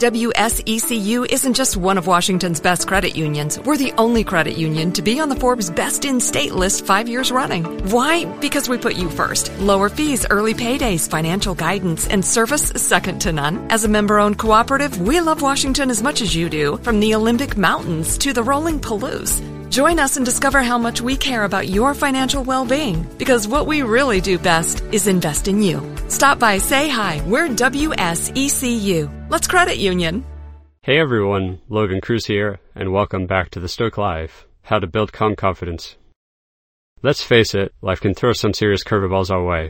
WSECU isn't just one of Washington's best credit unions. We're the only credit union to be on the Forbes Best in State list 5 years running. Why? Because we put you first. Lower fees, early paydays, financial guidance, and service second to none. As a member-owned cooperative, we love Washington as much as you do, from the Olympic Mountains to the rolling Palouse. Join us and discover how much we care about your financial well-being, because what we really do best is invest in you. Stop by, say hi. We're WSECU. Let's credit union. Hey everyone, Logan Cruz here, and welcome back to the Stoic Live, how to build calm confidence. Let's face it, life can throw some serious curveballs our way.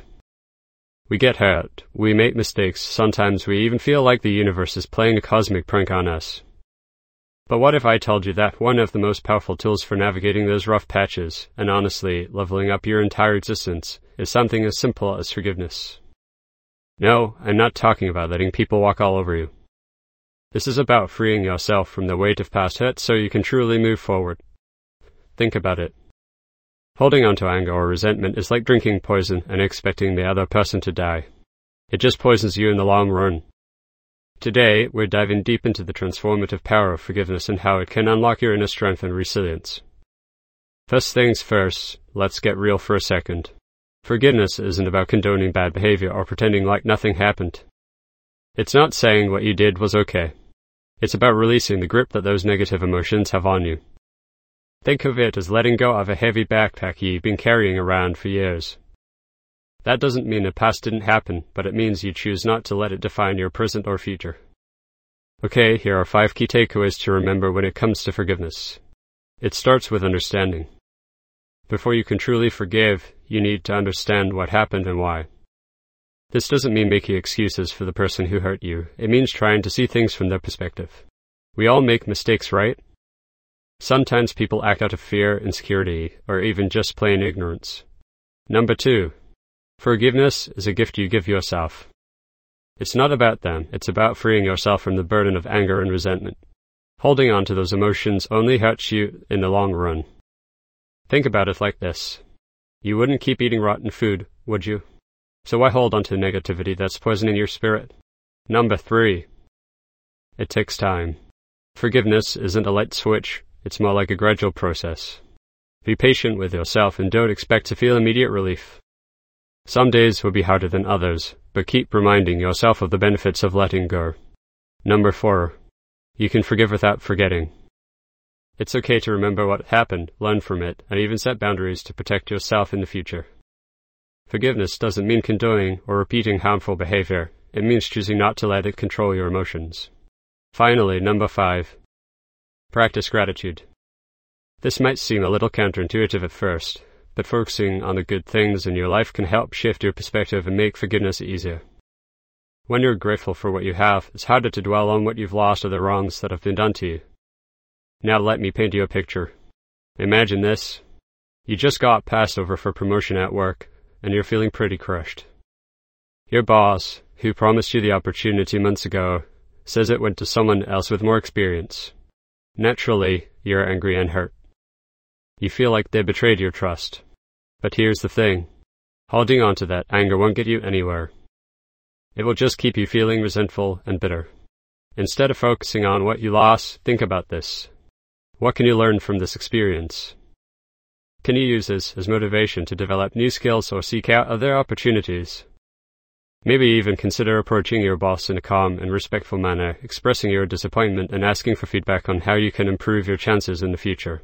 We get hurt, we make mistakes, sometimes we even feel like the universe is playing a cosmic prank on us. But what if I told you that one of the most powerful tools for navigating those rough patches, and honestly, leveling up your entire existence, is something as simple as forgiveness? No, I'm not talking about letting people walk all over you. This is about freeing yourself from the weight of past hurt so you can truly move forward. Think about it. Holding on to anger or resentment is like drinking poison and expecting the other person to die. It just poisons you in the long run. Today, we're diving deep into the transformative power of forgiveness and how it can unlock your inner strength and resilience. First things first, let's get real for a second. Forgiveness isn't about condoning bad behavior or pretending like nothing happened. It's not saying what you did was okay. It's about releasing the grip that those negative emotions have on you. Think of it as letting go of a heavy backpack you've been carrying around for years. That doesn't mean the past didn't happen, but it means you choose not to let it define your present or future. Okay, here are 5 key takeaways to remember when it comes to forgiveness. It starts with understanding. Before you can truly forgive, you need to understand what happened and why. This doesn't mean making excuses for the person who hurt you. It means trying to see things from their perspective. We all make mistakes, right? Sometimes people act out of fear, insecurity, or even just plain ignorance. Number 2. Forgiveness is a gift you give yourself. It's not about them, it's about freeing yourself from the burden of anger and resentment. Holding on to those emotions only hurts you in the long run. Think about it like this. You wouldn't keep eating rotten food, would you? So why hold on to negativity that's poisoning your spirit? Number 3. It takes time. Forgiveness isn't a light switch, it's more like a gradual process. Be patient with yourself and don't expect to feel immediate relief. Some days will be harder than others, but keep reminding yourself of the benefits of letting go. Number 4. You can forgive without forgetting. It's okay to remember what happened, learn from it, and even set boundaries to protect yourself in the future. Forgiveness doesn't mean condoning or repeating harmful behavior. It means choosing not to let it control your emotions. Finally, number 5. Practice gratitude. This might seem a little counterintuitive at first, but focusing on the good things in your life can help shift your perspective and make forgiveness easier. When you're grateful for what you have, it's harder to dwell on what you've lost or the wrongs that have been done to you. Now let me paint you a picture. Imagine this. You just got passed over for promotion at work, and you're feeling pretty crushed. Your boss, who promised you the opportunity months ago, says it went to someone else with more experience. Naturally, you're angry and hurt. You feel like they betrayed your trust. But here's the thing. Holding on to that anger won't get you anywhere. It will just keep you feeling resentful and bitter. Instead of focusing on what you lost, think about this. What can you learn from this experience? Can you use this as motivation to develop new skills or seek out other opportunities? Maybe even consider approaching your boss in a calm and respectful manner, expressing your disappointment and asking for feedback on how you can improve your chances in the future.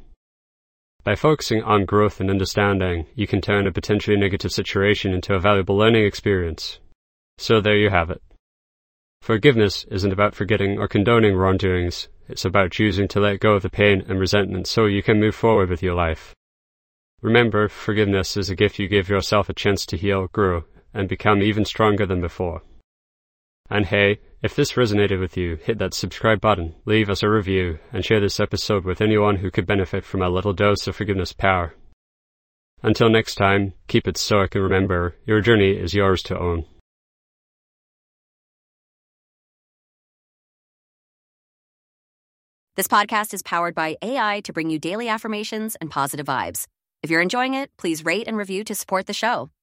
By focusing on growth and understanding, you can turn a potentially negative situation into a valuable learning experience. So there you have it. Forgiveness isn't about forgetting or condoning wrongdoings. It's about choosing to let go of the pain and resentment so you can move forward with your life. Remember, forgiveness is a gift you give yourself a chance to heal, grow, and become even stronger than before. And hey, if this resonated with you, hit that subscribe button, leave us a review, and share this episode with anyone who could benefit from a little dose of forgiveness power. Until next time, keep it stoic and remember, your journey is yours to own. This podcast is powered by AI to bring you daily affirmations and positive vibes. If you're enjoying it, please rate and review to support the show.